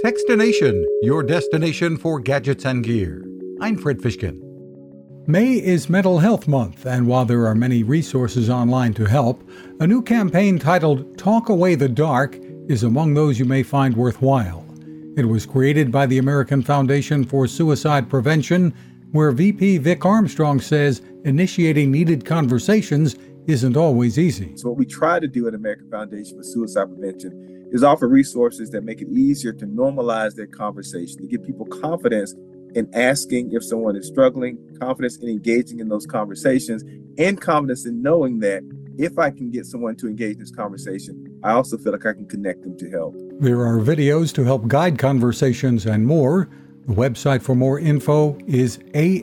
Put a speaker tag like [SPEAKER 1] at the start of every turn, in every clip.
[SPEAKER 1] Techstination, your destination for gadgets and gear. I'm Fred Fishkin. May is Mental Health Month, and while there are many resources online to help, a new campaign titled Talk Away the Dark is among those you may find worthwhile. It was created by the American Foundation for Suicide Prevention, where VP Vic Armstrong says initiating needed conversations isn't always easy.
[SPEAKER 2] So what we try to do at American Foundation for Suicide Prevention is offer resources that make it easier to normalize their conversation, to give people confidence in asking if someone is struggling, confidence in engaging in those conversations, and confidence in knowing that if I can get someone to engage in this conversation, I also feel like I can connect them to help.
[SPEAKER 1] There are videos to help guide conversations and more. The website for more info is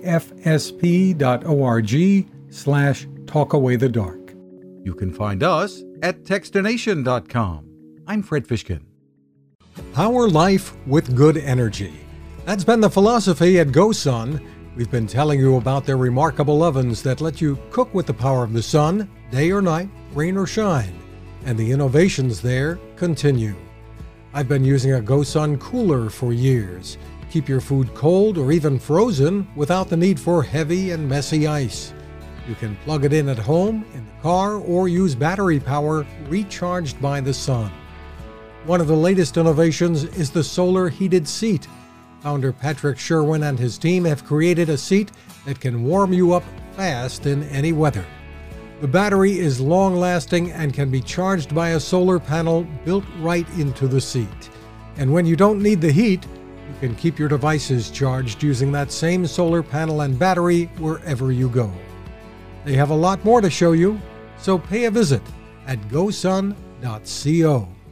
[SPEAKER 1] afsp.org/talkawaythedark. You can find us at techstination.com. I'm Fred Fishkin.
[SPEAKER 3] Power life with good energy. That's been the philosophy at GoSun. We've been telling you about their remarkable ovens that let you cook with the power of the sun, day or night, rain or shine. And the innovations there continue. I've been using a GoSun cooler for years. Keep your food cold or even frozen without the need for heavy and messy ice. You can plug it in at home, in the car, or use battery power recharged by the sun. One of the latest innovations is the solar heated seat. Founder Patrick Sherwin and his team have created a seat that can warm you up fast in any weather. The battery is long-lasting and can be charged by a solar panel built right into the seat. And when you don't need the heat, you can keep your devices charged using that same solar panel and battery wherever you go. They have a lot more to show you, so pay a visit at gosun.co.